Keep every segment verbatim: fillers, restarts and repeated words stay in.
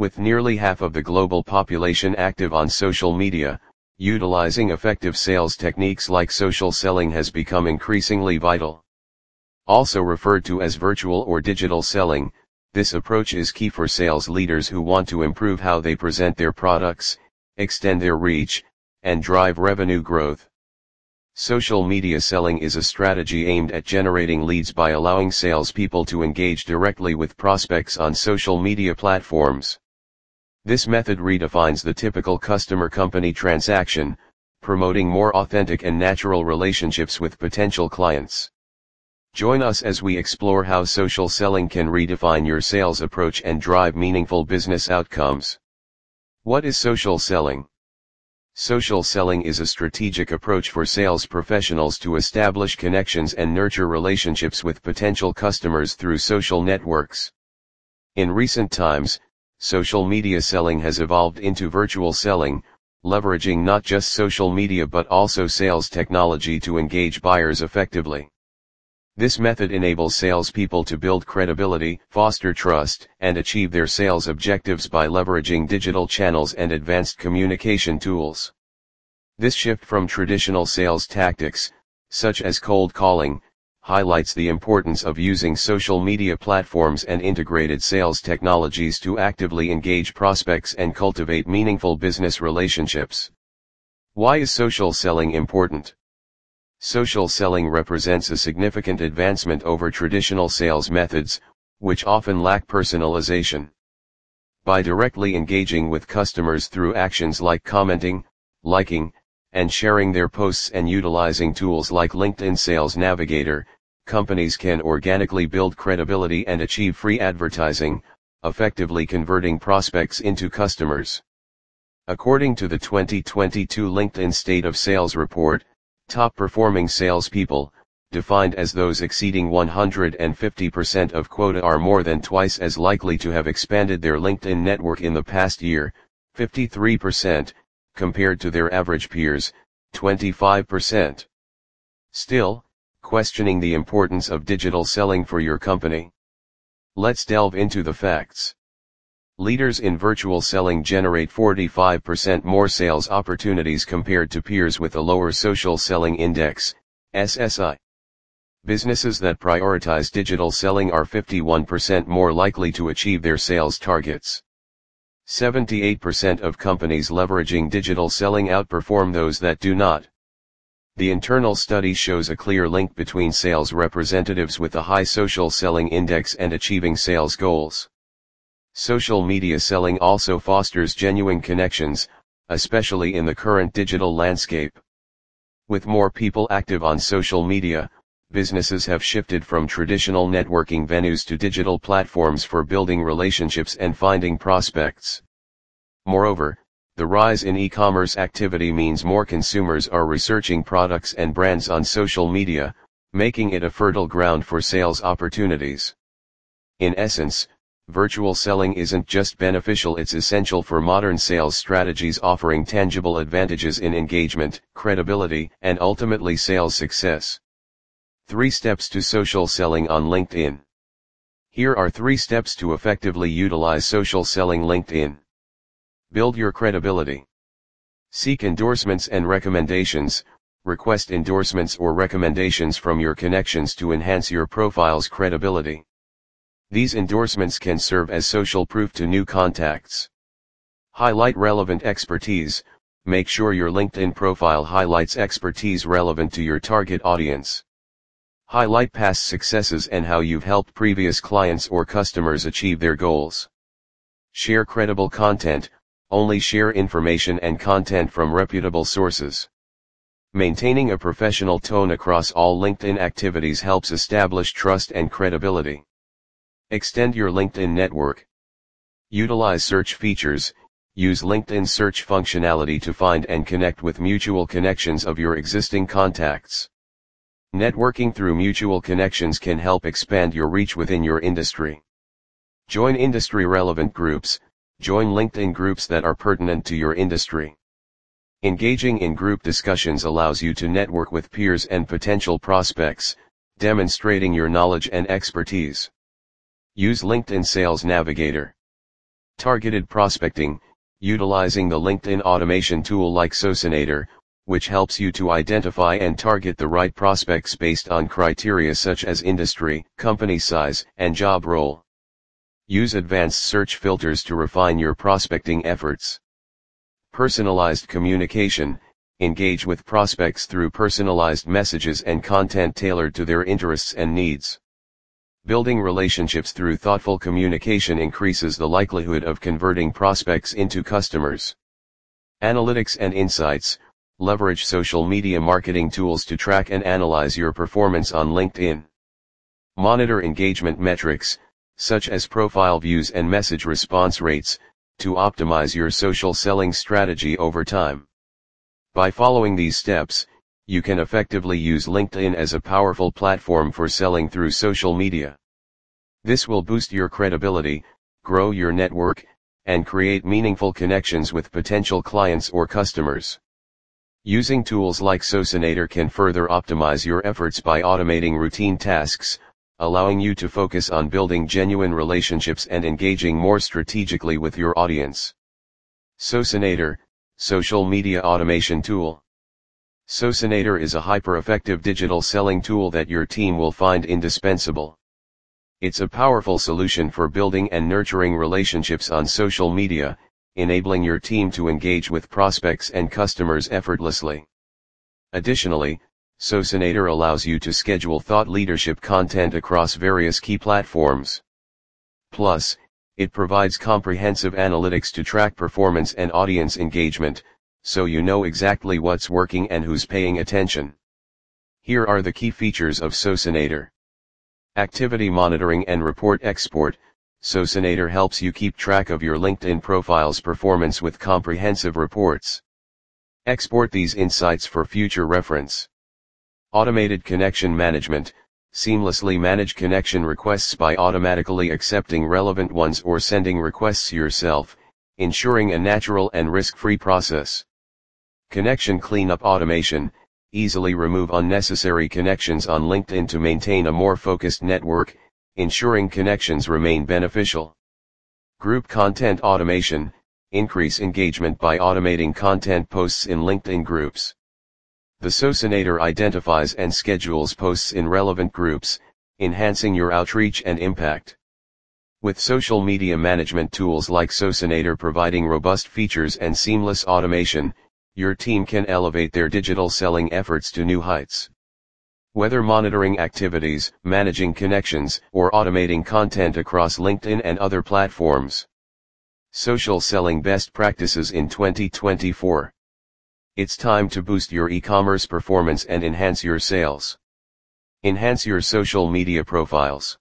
With nearly half of the global population active on social media, utilizing effective sales techniques like social selling has become increasingly vital. Also referred to as virtual or digital selling, this approach is key for sales leaders who want to improve how they present their products, extend their reach, and drive revenue growth. Social media selling is a strategy aimed at generating leads by allowing salespeople to engage directly with prospects on social media platforms. This method redefines the typical customer-company transaction, promoting more authentic and natural relationships with potential clients. Join us as we explore how social selling can redefine your sales approach and drive meaningful business outcomes. What is social selling? Social selling is a strategic approach for sales professionals to establish connections and nurture relationships with potential customers through social networks. In recent times, social media selling has evolved into virtual selling, leveraging not just social media but also sales technology to engage buyers effectively. This method enables salespeople to build credibility, foster trust, and achieve their sales objectives by leveraging digital channels and advanced communication tools. This shift from traditional sales tactics, such as cold calling, highlights the importance of using social media platforms and integrated sales technologies to actively engage prospects and cultivate meaningful business relationships. Why is social selling important? Social selling represents a significant advancement over traditional sales methods, which often lack personalization. By directly engaging with customers through actions like commenting, liking, and sharing their posts and utilizing tools like LinkedIn Sales Navigator, companies can organically build credibility and achieve free advertising, effectively converting prospects into customers. According to the twenty twenty-two LinkedIn State of Sales Report, top-performing salespeople, defined as those exceeding one hundred fifty percent of quota, are more than twice as likely to have expanded their LinkedIn network in the past year, fifty-three percent, compared to their average peers, twenty-five percent. Still, questioning the importance of digital selling for your company? Let's delve into the facts. Leaders in virtual selling generate forty-five percent more sales opportunities compared to peers with a lower social selling index, S S I. Businesses that prioritize digital selling are fifty-one percent more likely to achieve their sales targets. seventy-eight percent of companies leveraging digital selling outperform those that do not. The internal study shows a clear link between sales representatives with a high social selling index and achieving sales goals. Social media selling also fosters genuine connections, especially in the current digital landscape. With more people active on social media, businesses have shifted from traditional networking venues to digital platforms for building relationships and finding prospects. Moreover, the rise in e-commerce activity means more consumers are researching products and brands on social media, making it a fertile ground for sales opportunities. In essence, virtual selling isn't just beneficial, it's essential for modern sales strategies, offering tangible advantages in engagement, credibility, and ultimately sales success. Three steps to social selling on LinkedIn. Here are three steps to effectively utilize social selling LinkedIn. Build your credibility. Seek endorsements and recommendations. Request endorsements or recommendations from your connections to enhance your profile's credibility. These endorsements can serve as social proof to new contacts. Highlight relevant expertise. Make sure your LinkedIn profile highlights expertise relevant to your target audience. Highlight past successes and how you've helped previous clients or customers achieve their goals. Share credible content. Only share information and content from reputable sources. Maintaining a professional tone across all LinkedIn activities helps establish trust and credibility. Extend your LinkedIn network. Utilize search features. Use LinkedIn search functionality to find and connect with mutual connections of your existing contacts. Networking through mutual connections can help expand your reach within your industry. Join industry-relevant groups. Join LinkedIn groups that are pertinent to your industry. Engaging in group discussions allows you to network with peers and potential prospects, demonstrating your knowledge and expertise. Use LinkedIn Sales Navigator. Targeted prospecting, utilizing the LinkedIn automation tool like Socinator, which helps you to identify and target the right prospects based on criteria such as industry, company size, and job role. Use advanced search filters to refine your prospecting efforts. Personalized communication, engage with prospects through personalized messages and content tailored to their interests and needs. Building relationships through thoughtful communication increases the likelihood of converting prospects into customers. Analytics and insights, leverage social media marketing tools to track and analyze your performance on LinkedIn. Monitor engagement metrics, such as profile views and message response rates, to optimize your social selling strategy over time. By following these steps, you can effectively use LinkedIn as a powerful platform for selling through social media. This will boost your credibility, grow your network, and create meaningful connections with potential clients or customers. Using tools like Socinator can further optimize your efforts by automating routine tasks, allowing you to focus on building genuine relationships and engaging more strategically with your audience. Socinator, social media automation tool. Socinator is a hyper-effective digital selling tool that your team will find indispensable. It's a powerful solution for building and nurturing relationships on social media, enabling your team to engage with prospects and customers effortlessly. Additionally, Socinator allows you to schedule thought leadership content across various key platforms. Plus, it provides comprehensive analytics to track performance and audience engagement, so you know exactly what's working and who's paying attention. Here are the key features of Socinator. Activity monitoring and report export. Socinator helps you keep track of your LinkedIn profile's performance with comprehensive reports. Export these insights for future reference. Automated connection management. Seamlessly manage connection requests by automatically accepting relevant ones or sending requests yourself, ensuring a natural and risk-free process. Connection cleanup automation. Easily remove unnecessary connections on LinkedIn to maintain a more focused network, ensuring connections remain beneficial. Group content automation. Increase engagement by automating content posts in LinkedIn groups. The Socinator identifies and schedules posts in relevant groups, enhancing your outreach and impact. With social media management tools like Socinator providing robust features and seamless automation, your team can elevate their digital selling efforts to new heights. Whether monitoring activities, managing connections, or automating content across LinkedIn and other platforms. Social selling best practices in twenty twenty-four. It's time to boost your e-commerce performance and enhance your sales. Enhance your social media profiles.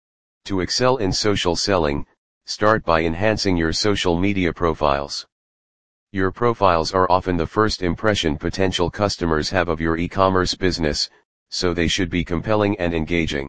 To excel in social selling, start by enhancing your social media profiles. Your profiles are often the first impression potential customers have of your e-commerce business, so they should be compelling and engaging.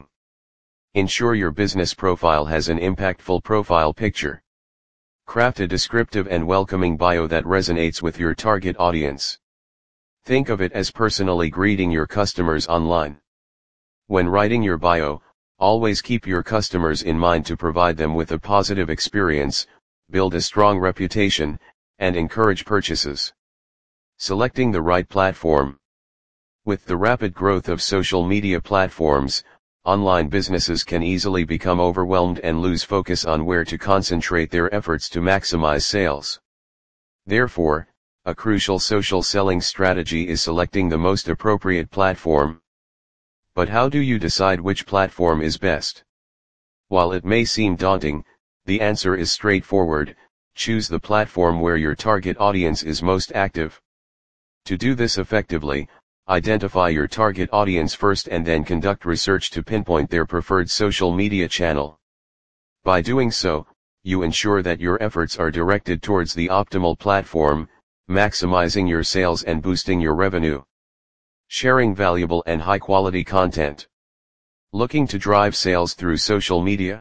Ensure your business profile has an impactful profile picture. Craft a descriptive and welcoming bio that resonates with your target audience. Think of it as personally greeting your customers online. When writing your bio, always keep your customers in mind to provide them with a positive experience, build a strong reputation, and encourage purchases. Selecting the right platform. With the rapid growth of social media platforms, online businesses can easily become overwhelmed and lose focus on where to concentrate their efforts to maximize sales. Therefore, a crucial social selling strategy is selecting the most appropriate platform. But how do you decide which platform is best? While it may seem daunting, the answer is straightforward. Choose the platform where your target audience is most active. To do this effectively, identify your target audience first and then conduct research to pinpoint their preferred social media channel. By doing so, you ensure that your efforts are directed towards the optimal platform, maximizing your sales and boosting your revenue. Sharing valuable and high-quality content. Looking to drive sales through social media?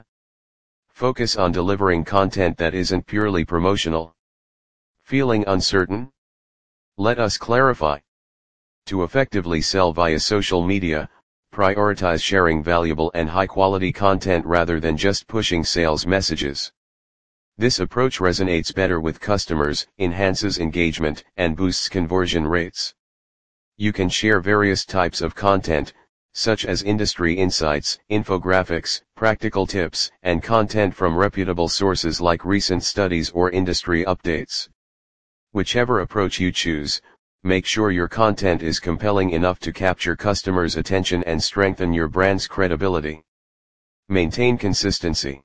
Focus on delivering content that isn't purely promotional. Feeling uncertain? Let us clarify. To effectively sell via social media, prioritize sharing valuable and high-quality content rather than just pushing sales messages. This approach resonates better with customers, enhances engagement, and boosts conversion rates. You can share various types of content, such as industry insights, infographics, practical tips, and content from reputable sources like recent studies or industry updates. Whichever approach you choose, make sure your content is compelling enough to capture customers' attention and strengthen your brand's credibility. Maintain consistency.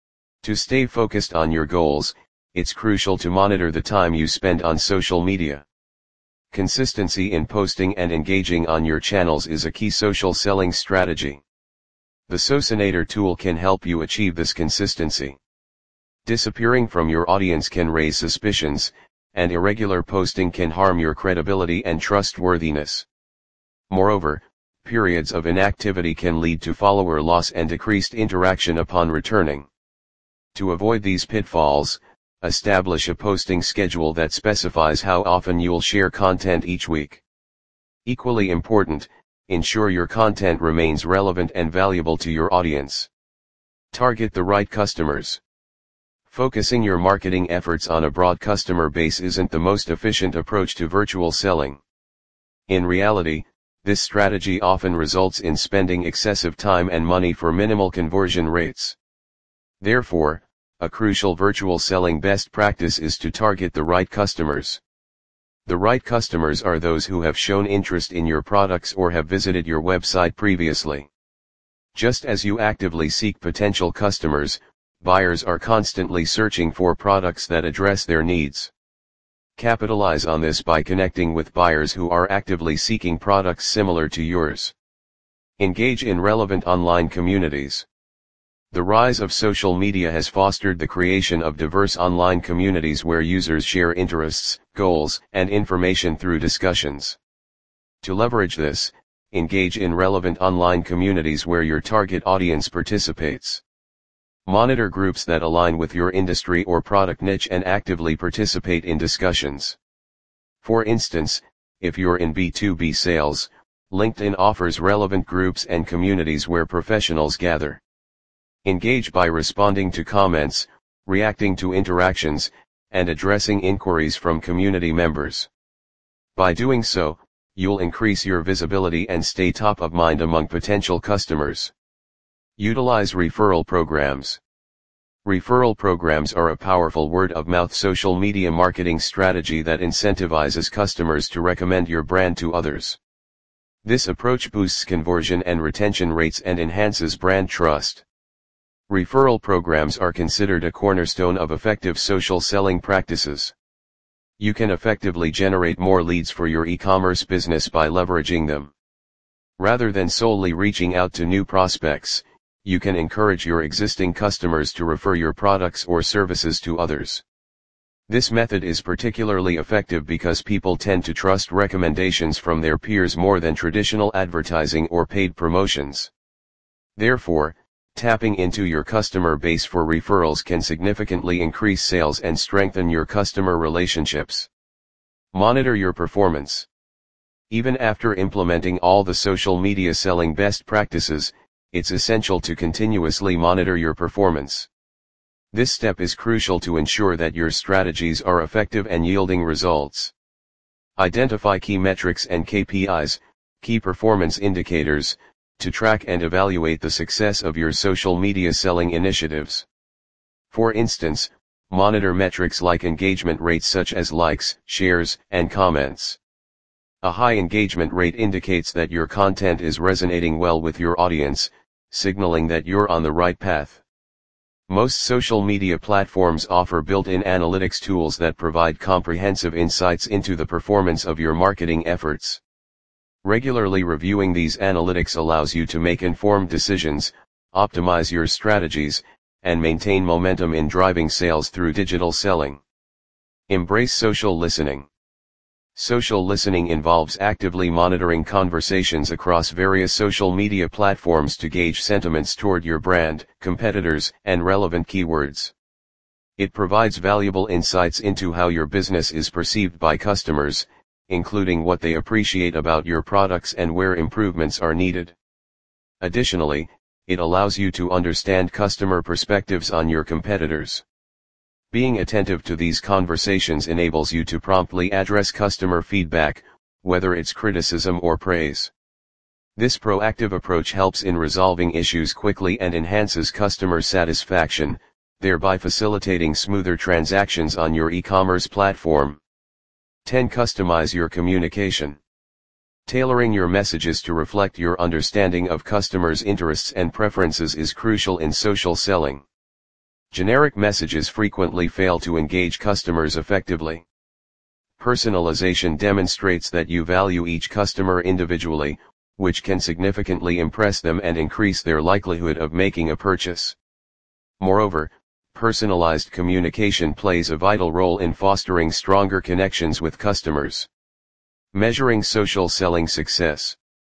To stay focused on your goals, it's crucial to monitor the time you spend on social media. Consistency in posting and engaging on your channels is a key social selling strategy. The Socinator tool can help you achieve this consistency. Disappearing from your audience can raise suspicions, and irregular posting can harm your credibility and trustworthiness. Moreover, periods of inactivity can lead to follower loss and decreased interaction upon returning. To avoid these pitfalls, establish a posting schedule that specifies how often you'll share content each week. Equally important, ensure your content remains relevant and valuable to your audience. Target the right customers. Focusing your marketing efforts on a broad customer base isn't the most efficient approach to virtual selling. In reality, this strategy often results in spending excessive time and money for minimal conversion rates. Therefore, a crucial virtual selling best practice is to target the right customers. The right customers are those who have shown interest in your products or have visited your website previously. Just as you actively seek potential customers, buyers are constantly searching for products that address their needs. Capitalize on this by connecting with buyers who are actively seeking products similar to yours. Engage in relevant online communities. The rise of social media has fostered the creation of diverse online communities where users share interests, goals, and information through discussions. To leverage this, engage in relevant online communities where your target audience participates. Monitor groups that align with your industry or product niche and actively participate in discussions. For instance, if you're in B two B sales, LinkedIn offers relevant groups and communities where professionals gather. Engage by responding to comments, reacting to interactions, and addressing inquiries from community members. By doing so, you'll increase your visibility and stay top of mind among potential customers. Utilize referral programs. Referral programs are a powerful word-of-mouth social media marketing strategy that incentivizes customers to recommend your brand to others. This approach boosts conversion and retention rates and enhances brand trust. Referral programs are considered a cornerstone of effective social selling practices. You can effectively generate more leads for your e-commerce business by leveraging them. Rather than solely reaching out to new prospects, you can encourage your existing customers to refer your products or services to others. This method is particularly effective because people tend to trust recommendations from their peers more than traditional advertising or paid promotions. Therefore, tapping into your customer base for referrals can significantly increase sales and strengthen your customer relationships. Monitor your performance. Even after implementing all the social media selling best practices, it's essential to continuously monitor your performance. This step is crucial to ensure that your strategies are effective and yielding results. Identify key metrics and K P Is, key performance indicators, to track and evaluate the success of your social media selling initiatives. For instance, monitor metrics like engagement rates such as likes, shares, and comments. A high engagement rate indicates that your content is resonating well with your audience, signaling that you're on the right path. Most social media platforms offer built-in analytics tools that provide comprehensive insights into the performance of your marketing efforts. Regularly reviewing these analytics allows you to make informed decisions, optimize your strategies, and maintain momentum in driving sales through digital selling. Embrace social listening. Social listening involves actively monitoring conversations across various social media platforms to gauge sentiments toward your brand, competitors, and relevant keywords. It provides valuable insights into how your business is perceived by customers, including what they appreciate about your products and where improvements are needed. Additionally, it allows you to understand customer perspectives on your competitors. Being attentive to these conversations enables you to promptly address customer feedback, whether it's criticism or praise. This proactive approach helps in resolving issues quickly and enhances customer satisfaction, thereby facilitating smoother transactions on your e-commerce platform. ten. Customize your communication. Tailoring your messages to reflect your understanding of customers' interests and preferences is crucial in social selling. Generic messages frequently fail to engage customers effectively. Personalization demonstrates that you value each customer individually, which can significantly impress them and increase their likelihood of making a purchase. Moreover, personalized communication plays a vital role in fostering stronger connections with customers. Measuring social selling success.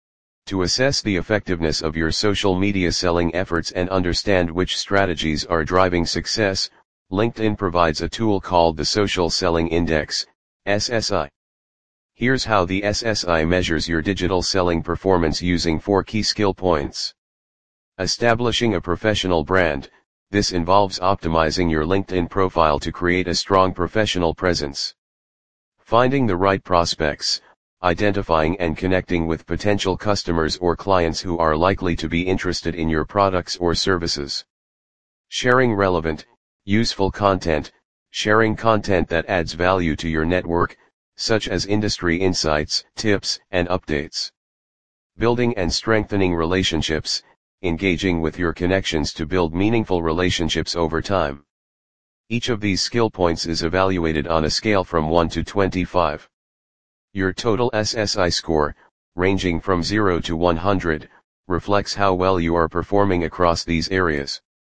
To assess the effectiveness of your social media selling efforts and understand which strategies are driving success, LinkedIn provides a tool called the Social Selling Index, S S I. Here's how the S S I measures your digital selling performance using four key skill points. Establishing a professional brand. This involves optimizing your LinkedIn profile to create a strong professional presence. Finding the right prospects, identifying and connecting with potential customers or clients who are likely to be interested in your products or services. Sharing relevant, useful content. Sharing content that adds value to your network, such as industry insights, tips, and updates. Building and strengthening relationships. Engaging with your connections to build meaningful relationships over time. Each of these skill points is evaluated on a scale from one to twenty-five. Your total S S I score, ranging from zero to one hundred, reflects how well you are performing across these areas.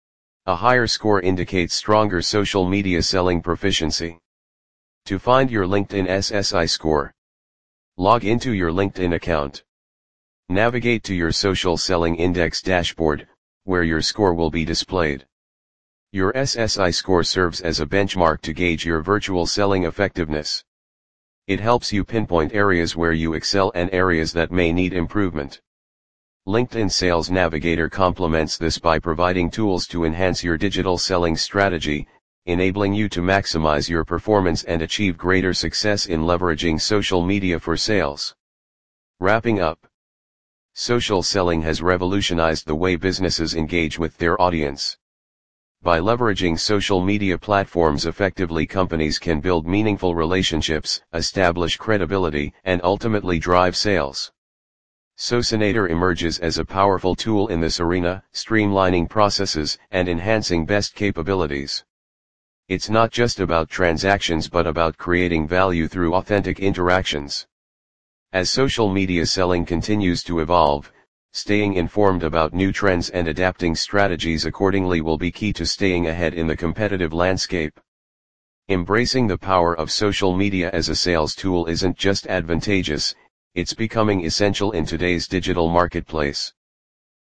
A higher score indicates stronger social media selling proficiency. To find your LinkedIn S S I score, log into your LinkedIn account. Navigate to your Social Selling Index dashboard, where your score will be displayed. Your S S I score serves as a benchmark to gauge your virtual selling effectiveness. It helps you pinpoint areas where you excel and areas that may need improvement. LinkedIn Sales Navigator complements this by providing tools to enhance your digital selling strategy, enabling you to maximize your performance and achieve greater success in leveraging social media for sales. Wrapping up. Social selling has revolutionized the way businesses engage with their audience. By leveraging social media platforms effectively, companies can build meaningful relationships, establish credibility, and ultimately drive sales. Socinator emerges as a powerful tool in this arena, streamlining processes and enhancing best capabilities. It's not just about transactions but about creating value through authentic interactions. As social media selling continues to evolve, staying informed about new trends and adapting strategies accordingly will be key to staying ahead in the competitive landscape. Embracing the power of social media as a sales tool isn't just advantageous, it's becoming essential in today's digital marketplace.